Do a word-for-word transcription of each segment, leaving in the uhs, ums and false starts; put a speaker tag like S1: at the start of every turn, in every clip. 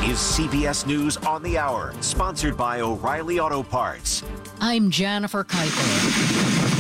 S1: is C B S News on the Hour, sponsored by O'Reilly Auto Parts.
S2: I'm Jennifer Kuiper.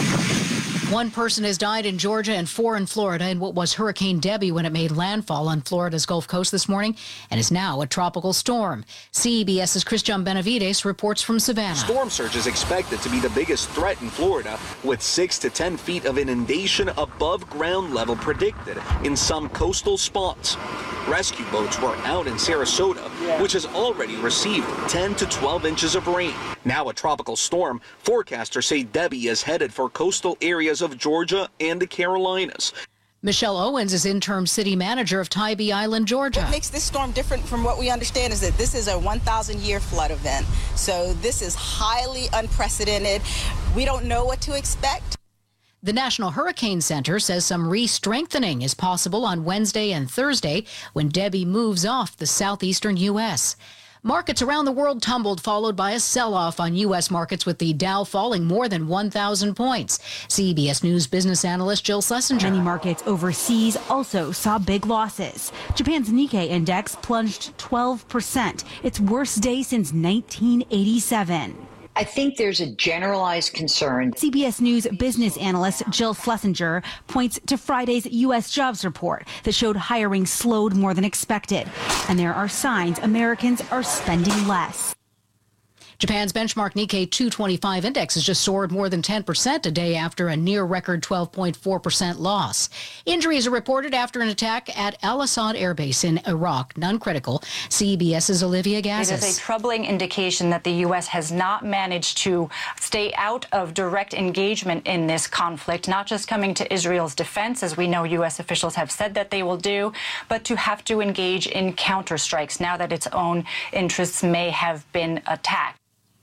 S2: One person has died in Georgia and four in Florida in what was Hurricane Debbie when it made landfall on Florida's Gulf Coast this morning and is now a tropical storm. CBS's Christian Benavides reports from Savannah.
S3: Storm surge is expected to be the biggest threat in Florida, with six to ten feet of inundation above ground level predicted in some coastal spots. Rescue boats were out in Sarasota, which has already received ten to twelve inches of rain. Now a tropical storm, forecasters say Debbie is headed for coastal areas of Georgia and the Carolinas.
S2: Michelle Owens is interim city manager of Tybee Island, Georgia.
S4: What makes this storm different from what we understand is that this is a one thousand year flood event. So this is highly unprecedented. We don't know what to expect.
S2: The National Hurricane Center says some re-strengthening is possible on Wednesday and Thursday when Debbie moves off the southeastern U S Markets around the world tumbled, followed by a sell-off on U S markets, with the Dow falling more than one thousand points. C B S News business analyst Jill Schlesinger.
S5: Many markets overseas also saw big losses. Japan's Nikkei index plunged twelve percent, its worst day since nineteen eighty-seven.
S6: I think there's a generalized concern.
S5: C B S News business analyst Jill Schlesinger points to Friday's U S jobs report that showed hiring slowed more than expected. And there are signs Americans are spending less.
S2: Japan's benchmark Nikkei two twenty-five index has just soared more than ten percent a day after a near-record twelve point four percent loss. Injuries are reported after an attack at Al Asad Air Base in Iraq, none critical. CBS's Olivia Gazis.
S7: It is a troubling indication that the U S has not managed to stay out of direct engagement in this conflict, not just coming to Israel's defense, as we know U S officials have said that they will do, but to have to engage in counterstrikes now that its own interests may have been attacked.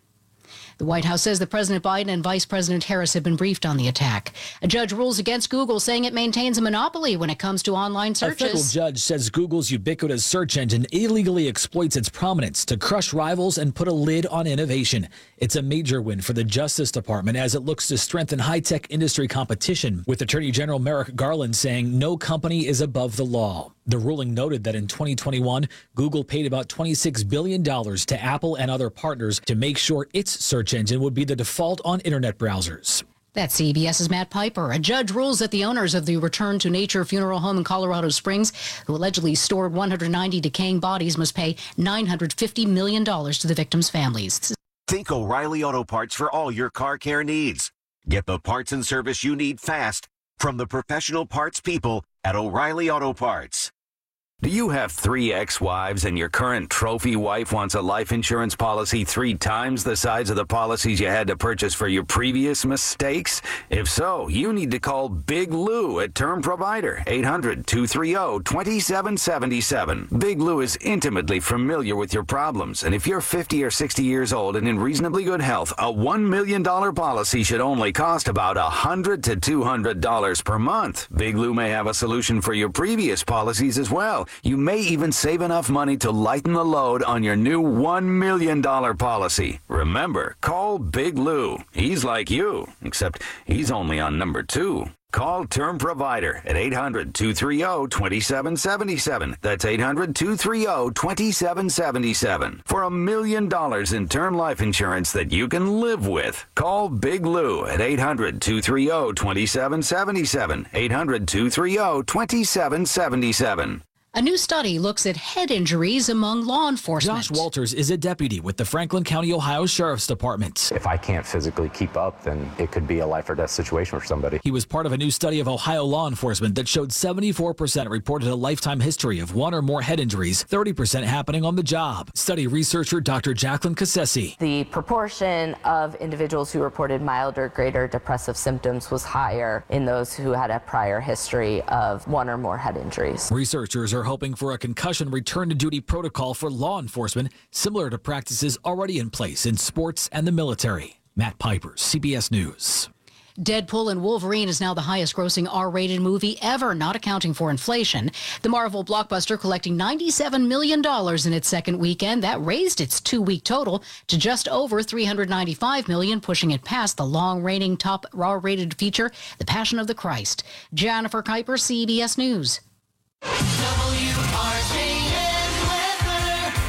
S2: The White House says that President Biden and Vice President Harris have been briefed on the attack. A judge rules against Google, saying it maintains a monopoly when it comes to online searches.
S8: A federal judge says Google's ubiquitous search engine illegally exploits its prominence to crush rivals and put a lid on innovation. It's a major win for the Justice Department as it looks to strengthen high-tech industry competition, with Attorney General Merrick Garland saying no company is above the law. The ruling noted that in twenty twenty-one, Google paid about twenty-six billion dollars to Apple and other partners to make sure its search engine would be the default on internet browsers.
S2: That's CBS's Matt Piper. A judge rules that the owners of the Return to Nature funeral home in Colorado Springs, who allegedly stored one hundred ninety decaying bodies, must pay nine hundred fifty million dollars to the victims' families.
S1: Think O'Reilly Auto Parts for all your car care needs. Get the parts and service you need fast from the professional parts people at O'Reilly Auto Parts.
S9: Do you have three ex-wives and your current trophy wife wants a life insurance policy three times the size of the policies you had to purchase for your previous mistakes? If so, you need to call Big Lou at Term Provider, eight hundred, two three zero, two seven seven seven. Big Lou is intimately familiar with your problems, and if you're fifty or sixty years old and in reasonably good health, a one million dollars policy should only cost about one hundred to two hundred dollars per month. Big Lou may have a solution for your previous policies as well. You may even save enough money to lighten the load on your new one million dollars policy. Remember, call Big Lou. He's like you, except he's only on number two. Call Term Provider at eight hundred, two three zero, two seven seven seven. That's eight hundred, two three zero, two seven seven seven. For a million dollars in term life insurance that you can live with. Call Big Lou at eight hundred, two three zero, two seven seven seven. eight hundred, two three zero, two seven seven seven.
S2: A new study looks at head injuries among law enforcement.
S8: Josh Walters is a deputy with the Franklin County, Ohio Sheriff's Department.
S10: If I can't physically keep up, then it could be a life or death situation for somebody.
S8: He was part of a new study of Ohio law enforcement that showed seventy-four percent reported a lifetime history of one or more head injuries, thirty percent happening on the job. Study researcher Doctor Jacqueline Cassesi.
S11: The proportion of individuals who reported mild or greater depressive symptoms was higher in those who had a prior history of one or more head injuries.
S8: Researchers are hoping for a concussion return-to-duty protocol for law enforcement, similar to practices already in place in sports and the military. Matt Piper, C B S News.
S2: Deadpool and Wolverine is now the highest-grossing R-rated movie ever, not accounting for inflation. The Marvel blockbuster collecting ninety-seven million dollars in its second weekend. That raised its two-week total to just over three hundred ninety-five million dollars, pushing it past the long-reigning top R-rated feature, The Passion of the Christ. Jennifer Kuiper, C B S News.
S12: W R J N weather.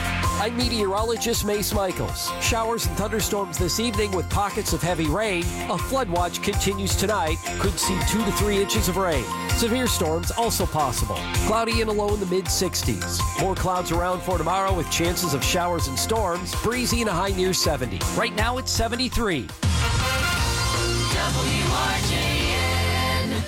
S12: I'm meteorologist Mace Michaels. Showers and thunderstorms this evening with pockets of heavy rain. A flood watch continues tonight. Could see two to three inches of rain. Severe storms also possible. Cloudy and a low in the mid sixties. More clouds around for tomorrow with chances of showers and storms. Breezy and a high near seventy. Right now it's seventy-three.
S13: W R J N.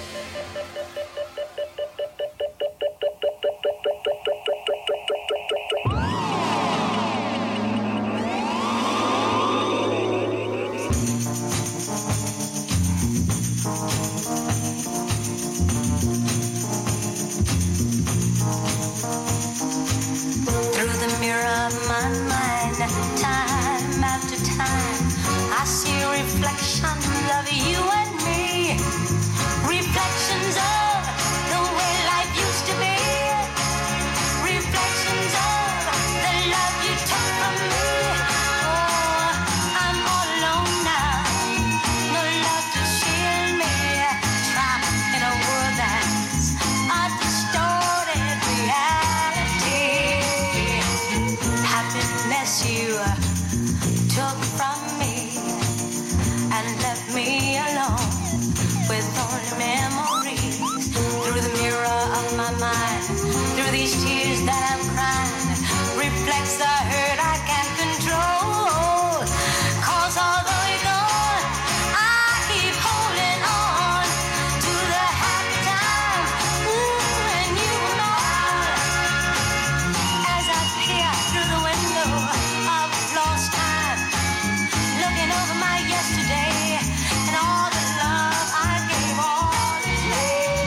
S13: Through the mirror of my mind, time after time, I see reflections of you and me. Reflections of the way life used to be. Reflections of the love you took from me. Oh, I'm all alone now. No love to shield me. Trapped in a world that's a distorted reality. Happiness you took from me and left me alone with only memories. Through the mirror of my mind, through these tears that I'm crying, reflects the hurt I can't control. Cause although you're gone, I keep holding on to the happy time. Ooh, and you know, as I peer through the window of lost time, looking over my yesterday and all the love I gave all the day.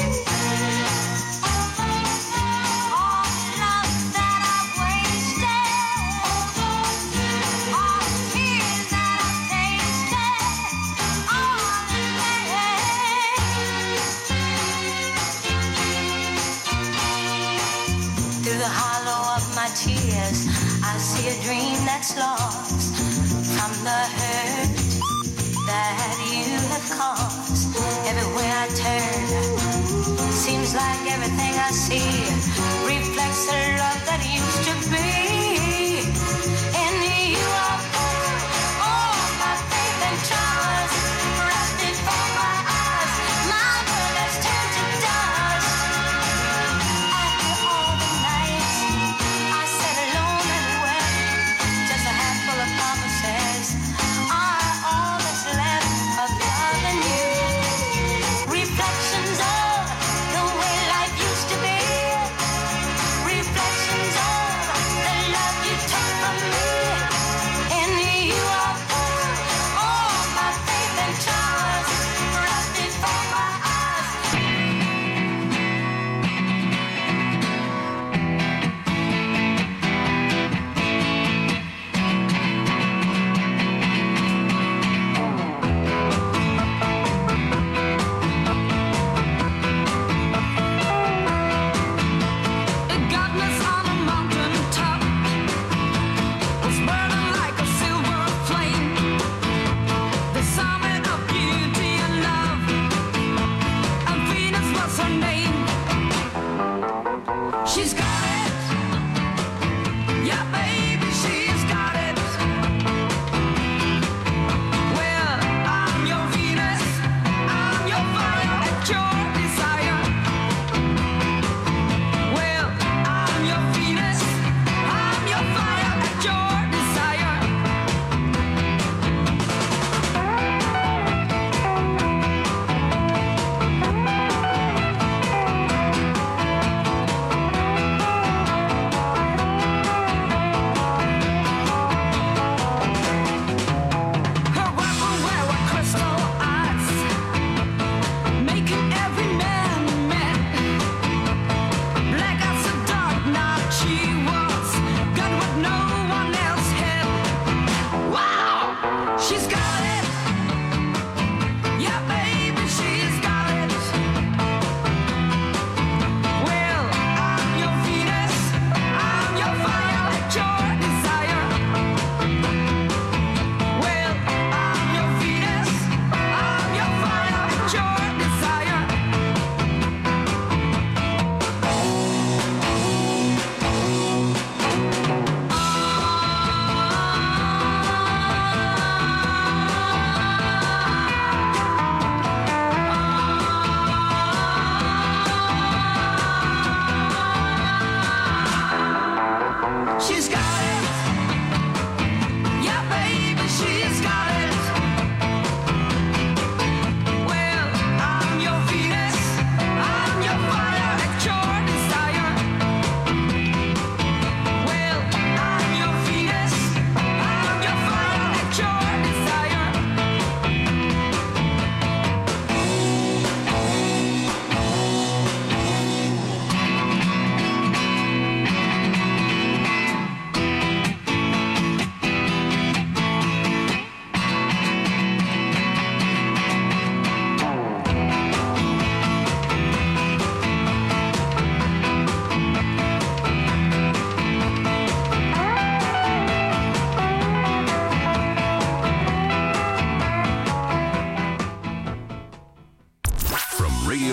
S13: All the love that I've wasted, all the tears that I've tasted, all the pain. Through the hollow of my tears, I see a dream that's lost from the hurt that you have caused. Everywhere I turn, seems like everything I see reflects the love that used to be. In you I put all my faith and trust, rested for my eyes, my world has turned to dust. After all the nights I sat alone and wept, just a handful of promises are all that's left of loving you. Reflections of the way life used to be. Reflections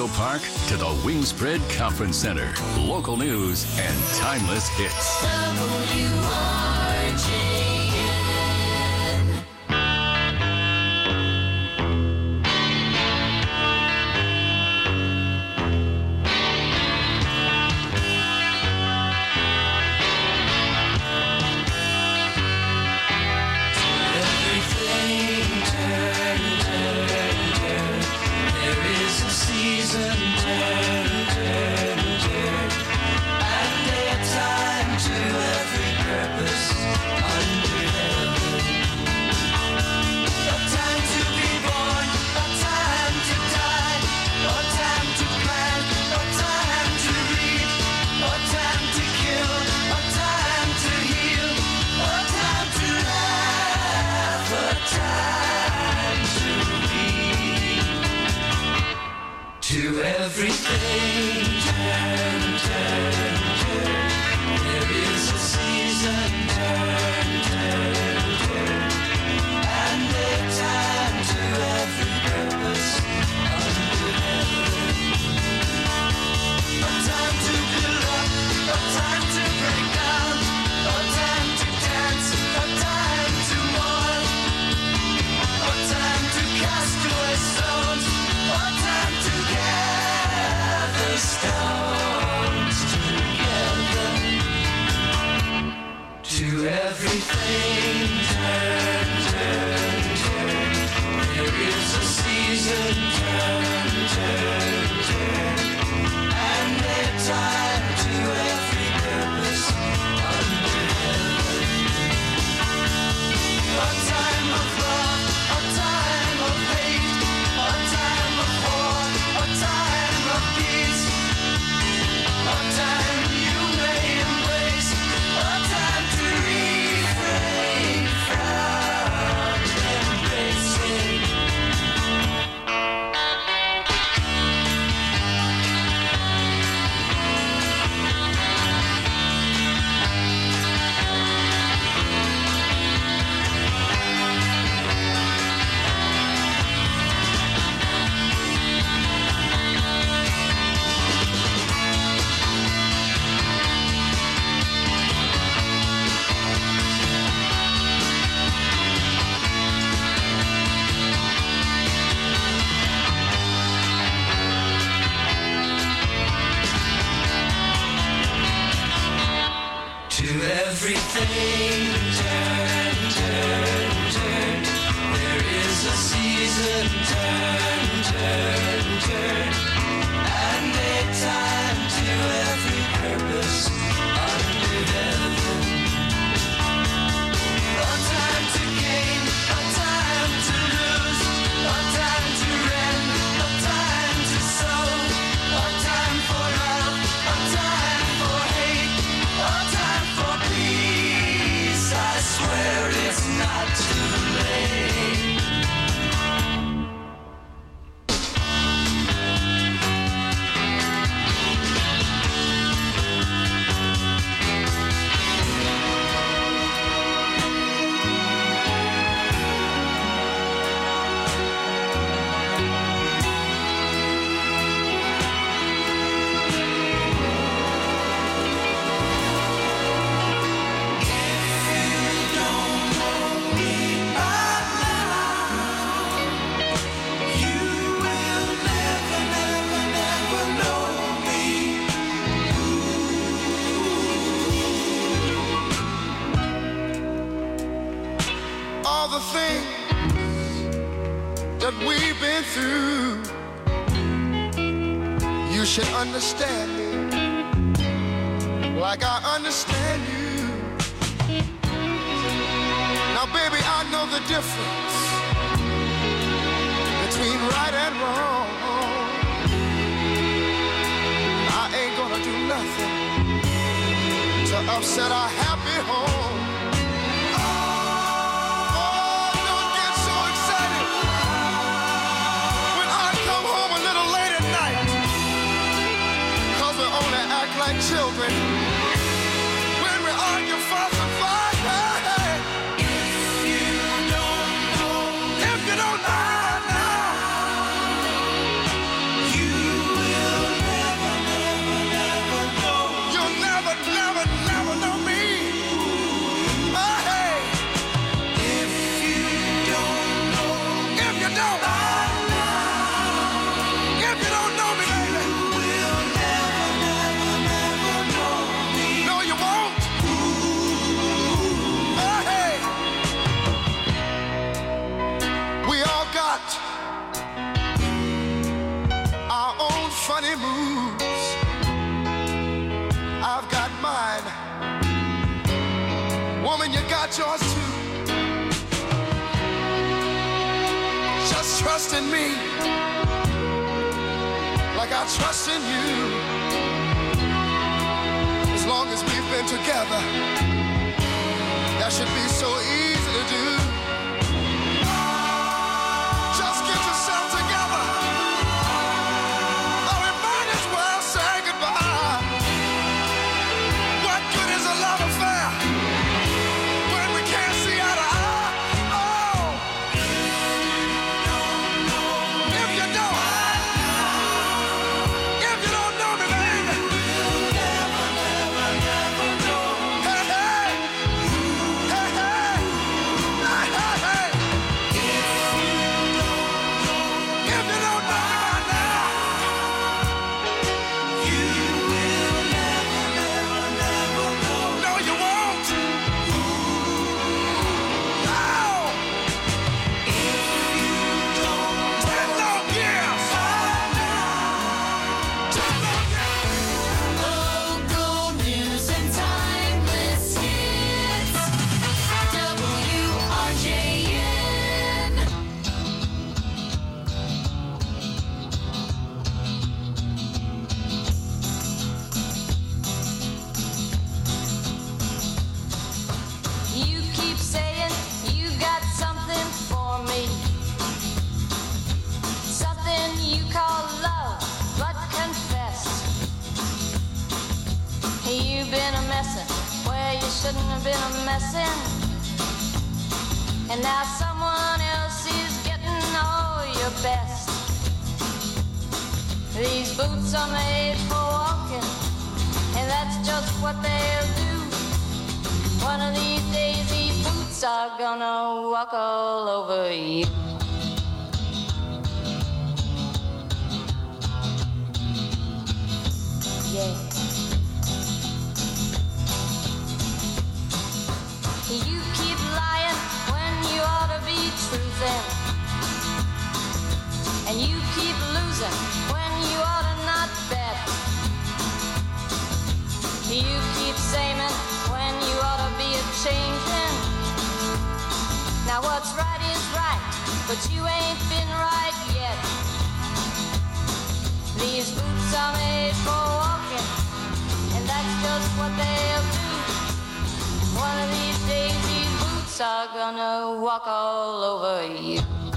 S14: Memorial Park to the Wingspread Conference Center. Local news and timeless hits.
S13: W R J.
S15: To everything, turn, turn, turn. There is a season, turn, turn, turn. And a time to every purpose under heaven. A time to build up, a time to break down, a time to dance, a time to mourn, a time to cast away stones, a time to gather stones together. To everything, turn, turn, turn. There is a season, turn, turn, turn. And a time to every purpose under heaven. A time of love, a time of hate, a time of war, a time of peace, a time you may embrace, a time to refrain from embracing. To everything, turn, turn, turn. There is a season, turn, turn, turn. And a time to every purpose under heaven. A time to gain, a time to lose, a time to rend, a time to sow, a time for love, a time for hate, a time for peace. I swear it's not too late.
S16: All the things that we've been through, you should understand me like I understand you. Now, baby, I know the difference between right and wrong. I ain't gonna do nothing to upset our happy home. Like children, when we argue, fuss and fight. Hey, hey. If you don't know, if you don't know now, you Just trust in me like I trust in you. As long as we've been together, that should be so easy to do. Just get yourself together, or we might as well say goodbye. What good is a love affair when we can't see eye to eye? Oh, if you don't, if you don't know me, baby, you'll never, never, never know. Hey, hey, hey, hey, hey, hey, hey. If you don't know me by now, you will never, never, never know. No, you won't. No. Ten long years. Ten long years.
S15: Local news and timeless hits. W R J N.
S13: You keep saying you got something for me. Something you call love, but confess. You've been a messin' where you shouldn't have been a messin'. And now someone else is getting all your best. These boots are made for walking, and that's just what they'll do. One of these days, these boots are gonna walk all over you. Yeah. You keep lying when you ought to be truthing. And you keep losing when you ought to not bet. You keep saying when you ought to be a changing. Now what's right is right, but you ain't been right yet. These boots are made for walking, and that's just what they'll do. One of these days these boots are gonna walk all over you.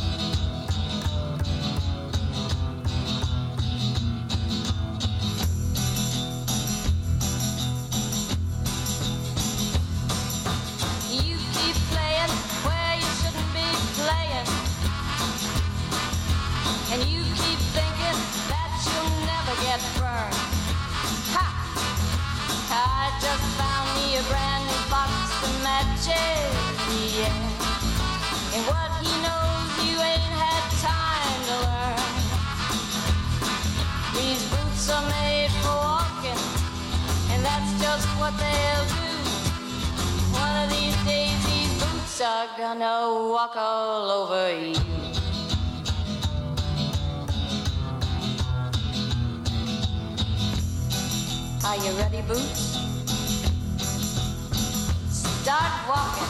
S13: You keep playing where you shouldn't be playing. And you keep thinking that you'll never get burned. Ha! I just found me a brand new box of matches, yeah. And what he knows you ain't had time to learn. These boots are made for walking, and that's just what they'll do. One of these days these boots are gonna walk all over you. Are you ready, Boots? Start walking.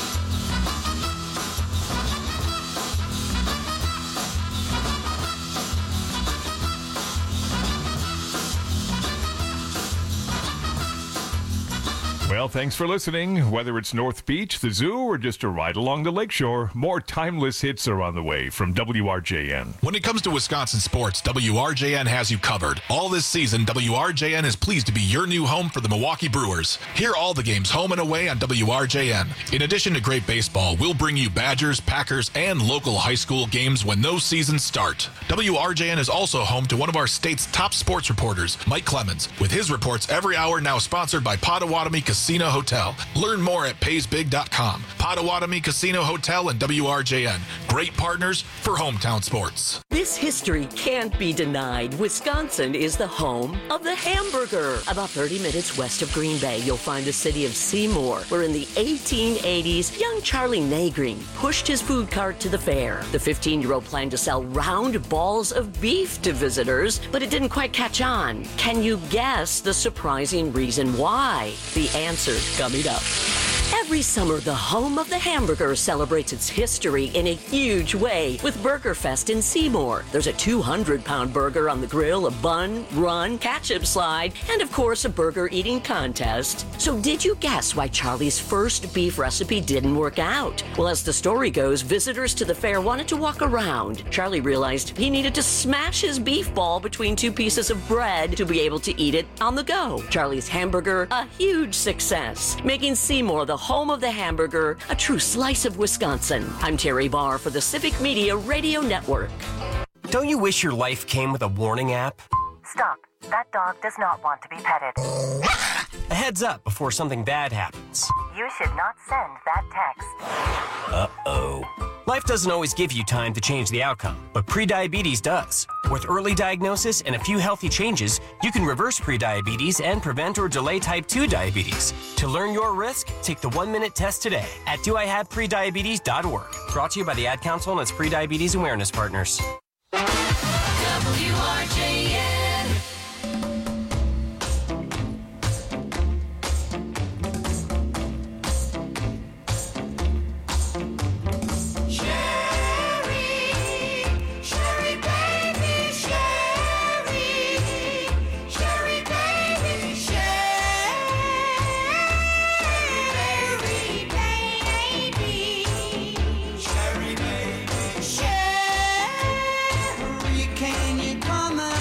S17: Well, thanks for listening. Whether it's North Beach, the zoo, or just a ride along the lakeshore, more timeless hits are on the way from W R J N.
S18: When it comes to Wisconsin sports, W R J N has you covered. All this season, W R J N is pleased to be your new home for the Milwaukee Brewers. Hear all the games home and away on W R J N. In addition to great baseball, we'll bring you Badgers, Packers, and local high school games when those seasons start. W R J N is also home to one of our state's top sports reporters, Mike Clemens, with his reports every hour, now sponsored by Potawatomi Casino Hotel. Learn more at pays big dot com. Potawatomi Casino Hotel and W R J N. Great partners for hometown sports.
S19: This history can't be denied. Wisconsin is the home of the hamburger. About thirty minutes west of Green Bay, you'll find the city of Seymour, where in the eighteen eighties, young Charlie Nagrin pushed his food cart to the fair. The fifteen-year-old planned to sell round balls of beef to visitors, but it didn't quite catch on. Can you guess the surprising reason why? The answer coming up. Every Every summer, the home of the hamburger celebrates its history in a huge way with Burger Fest in Seymour. There's a two hundred pound burger on the grill, a bun, run, ketchup slide, and of course, a burger eating contest. So did you guess why Charlie's first beef recipe didn't work out? Well, as the story goes, visitors to the fair wanted to walk around. Charlie realized he needed to smash his beef ball between two pieces of bread to be able to eat it on the go. Charlie's hamburger, a huge success, making Seymour the home of the hamburger, a true slice of Wisconsin. I'm Terry Barr for the Civic Media Radio Network.
S20: Don't you wish your life came with a warning app?
S21: Stop. That dog does not want to be petted.
S20: A heads up before something bad happens.
S21: You should not send that text.
S20: Uh-oh. Life doesn't always give you time to change the outcome, but prediabetes does. With early diagnosis and a few healthy changes, you can reverse prediabetes and prevent or delay type two diabetes. To learn your risk, take the one-minute test today at do I have prediabetes dot org. Brought to you by the Ad Council and its Prediabetes Awareness Partners.
S15: W R J N. Can you come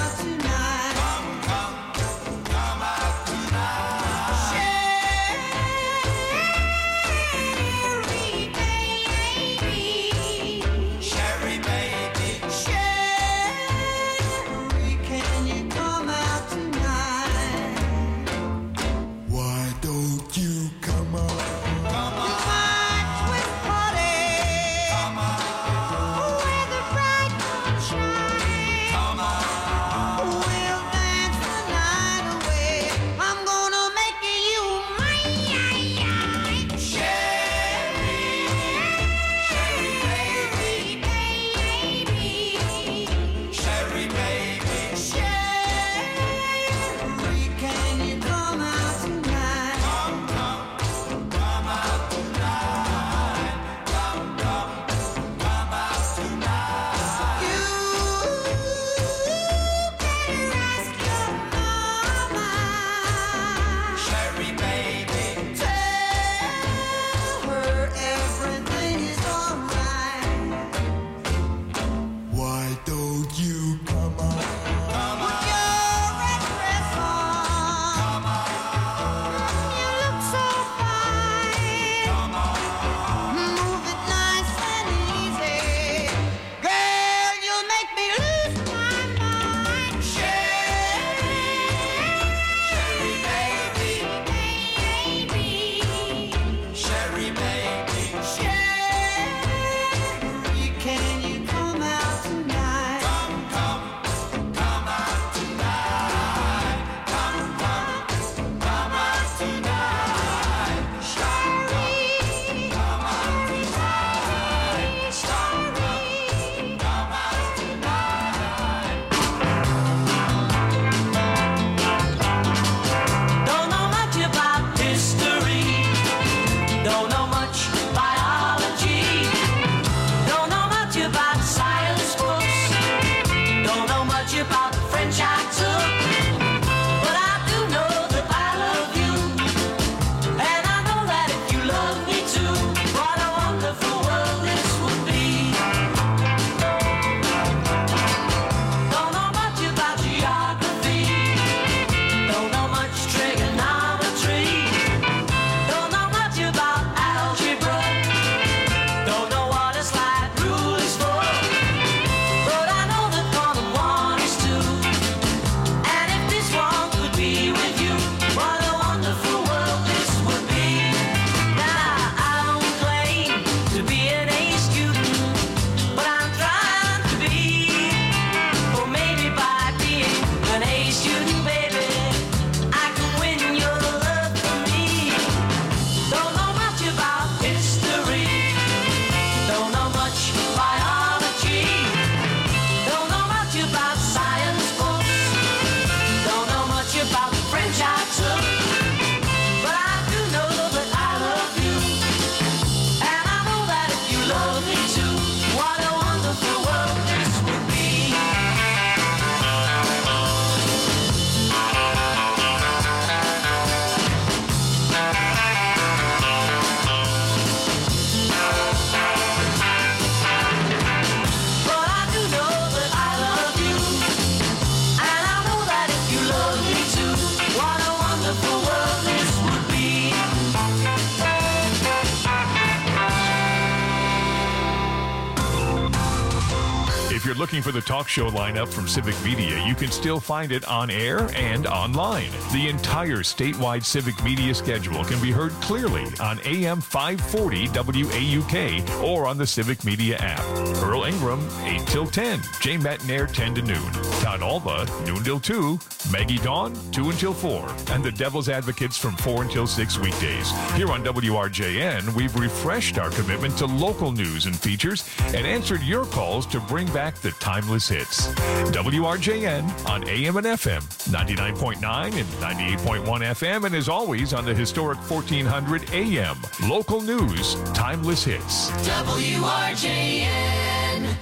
S17: you're looking for the talk show lineup from Civic Media, you can still find it on air and online. The entire statewide Civic Media schedule can be heard clearly on A M five forty W A U K or on the Civic Media app. Earl Ingram, eight till ten. Jay Metnair, ten to noon. Todd Alba, noon till two. Maggie Dawn, two until four. And the Devil's Advocates from four until six weekdays. Here on W R J N, we've refreshed our commitment to local news and features and answered your calls to bring back the timeless hits. W R J N on A M and F M, ninety-nine point nine and ninety-eight point one F M, and as always on the historic fourteen hundred A M. Local news, timeless hits.
S15: W R J N.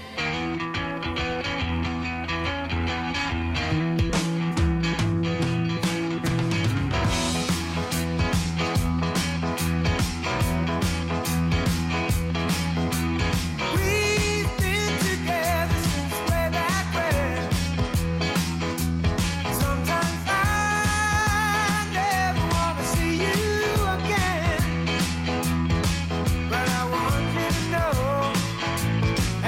S16: But I want you to know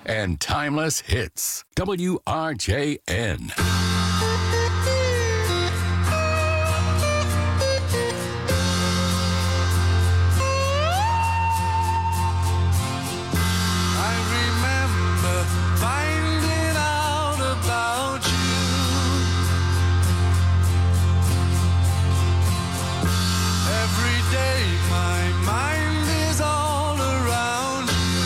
S14: and timeless hits. W R J N.
S16: I remember finding out about you. Every day my mind is all around you.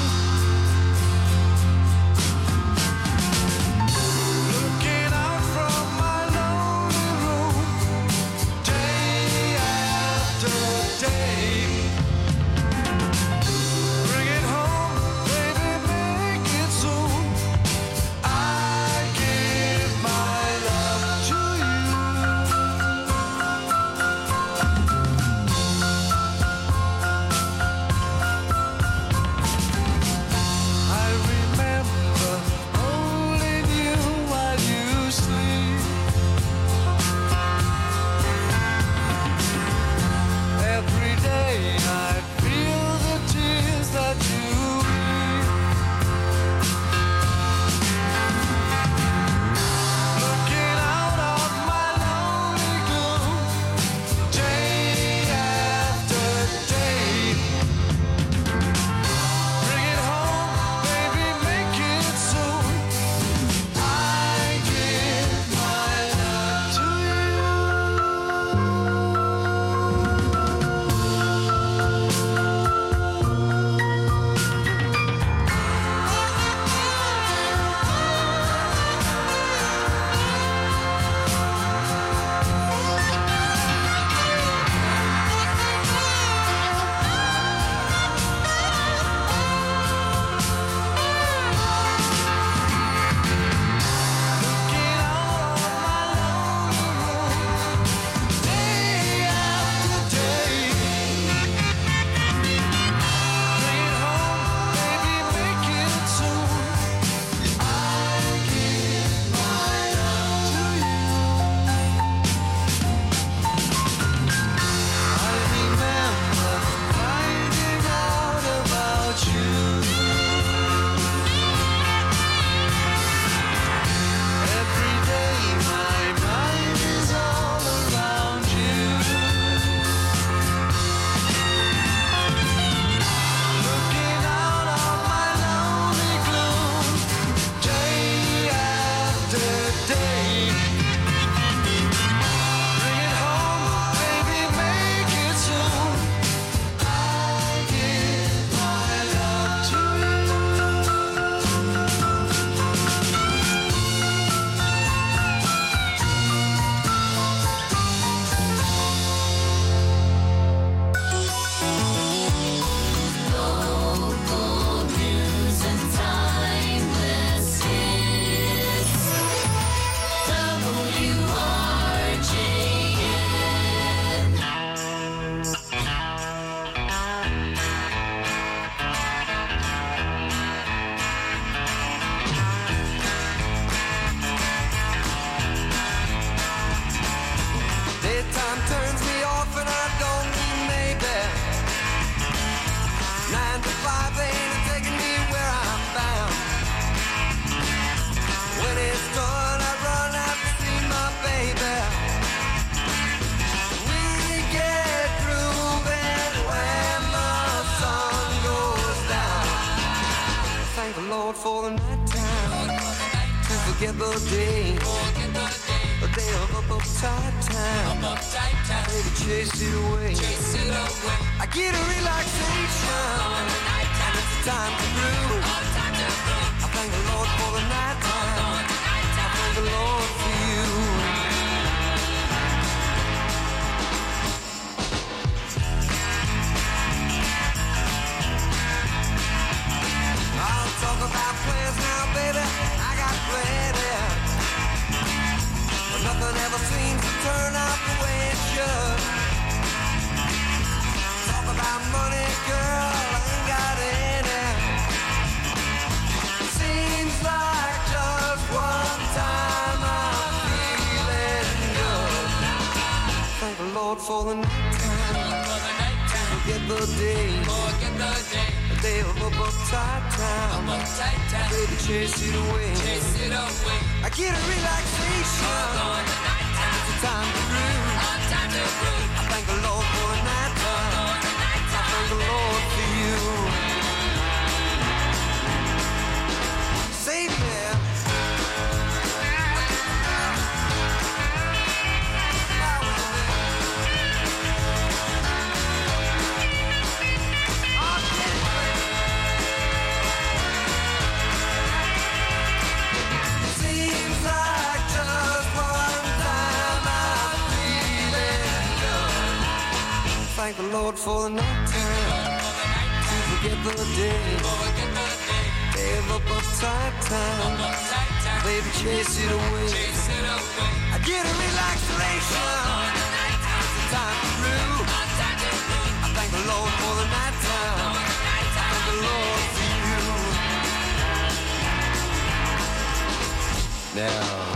S16: Looking out from my lonely room, day after day. Bring it home, baby, make it soon. I give my love to I remember holding you while you sleep. Every day I feel the tears that you weep. Looking out of my lonely gloom, day after day. Bring it home, baby, make it soon. I give my love to day after day. Bring it home, baby, make it soon. I give my love to you. I remember finding out about you. Every day my mind is all around you. Looking out of my lonely gloom, day after day. Bring it home, baby, make it soon. I give my love to
S15: Local news and timeless hits. W R J N.
S16: Daytime turns me off and I don't need maybe. Nine to five ain't taking me where I'm bound. When it's done, I run out to see my baby. We get grooving when the sun goes down. Thank the Lord for the night time. To forget the day. A day of up uptight time. Baby, chase it away. I get a relaxation. And it's time to groove. I thank the Lord for the night time. I thank the Lord for you. I'll talk about plans now, baby. I got plenty. But nothing ever seems to turn out the way it should. Talk about money, girl, I ain't got any. Seems like just one time I'm feeling good. Thank the Lord for the night time. Forget the day. day of a uptight town. Baby, chase it away. Chase it away. I get a relaxation. It's a time to groove. Time to groove. I thank the Lord for the night time. I thank the Lord for you. Save me. Thank the Lord for the night time, to forget the day, day of up uptight time, baby chase it away, I get a relaxation, it's the time to groove, I thank the Lord for the night time, thank the Lord for you. Now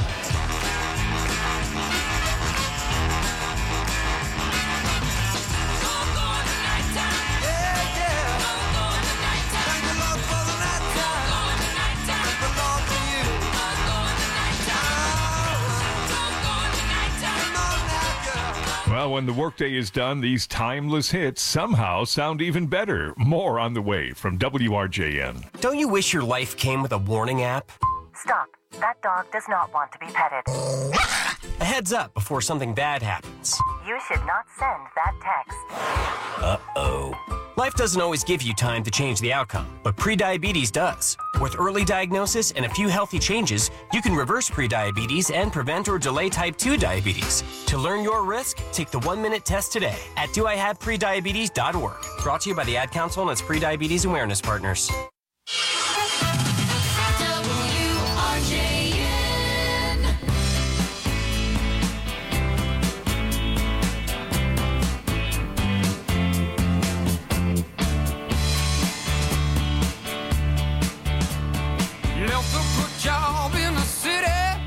S17: Well, when the workday is done, these timeless hits somehow sound even better. More on the way from W R J N.
S20: Don't you wish your life came with a warning app?
S21: Stop. That dog does not want to be petted.
S20: A heads up before something bad happens.
S21: You should not send that text.
S20: Uh-oh. Life doesn't always give you time to change the outcome, but prediabetes does. With early diagnosis and a few healthy changes, you can reverse prediabetes and prevent or delay type two diabetes. To learn your risk, take the one-minute test today at do I have prediabetes dot org. Brought to you by the Ad Council and its prediabetes awareness partners.
S15: Left a good job in the city,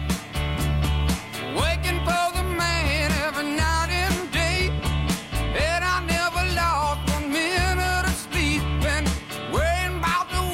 S15: waking for the man every night and day, and I never lost one minute of sleep, and worrying about the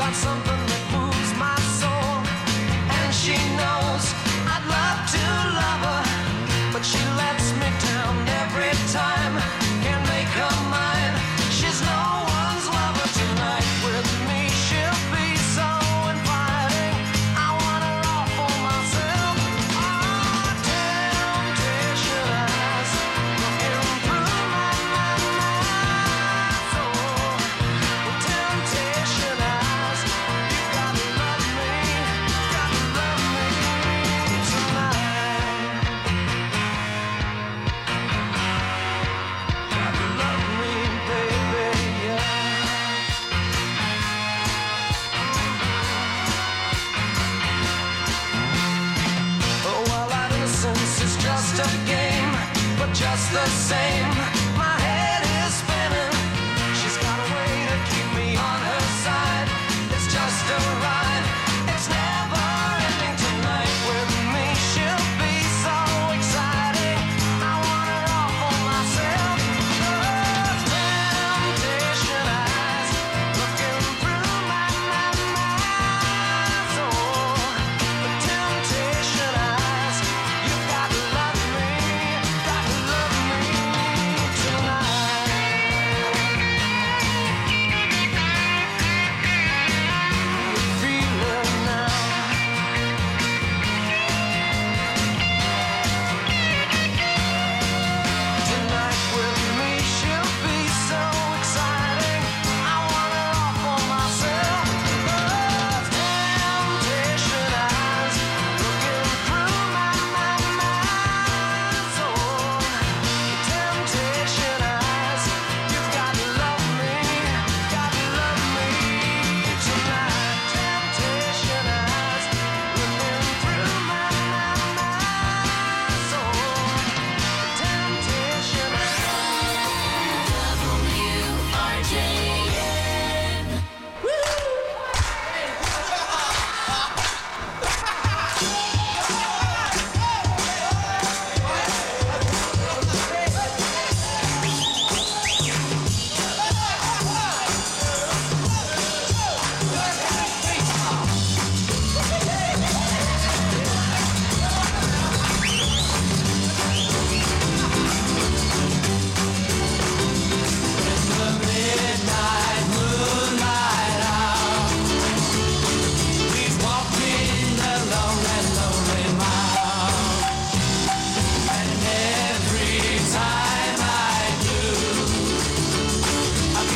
S16: want something that moves my soul. And she knows I'd love to love her, but she lets me down every time. Can't make her mine. She's no one's lover tonight. With me she'll be so inviting. I want her all for myself. Oh, temptation eyes looking through my, my, my soul. Well, temptation eyes, you gotta love me, gotta love me tonight. Gotta love me, baby, yeah. Oh, well, our innocence is just a game, but just the same,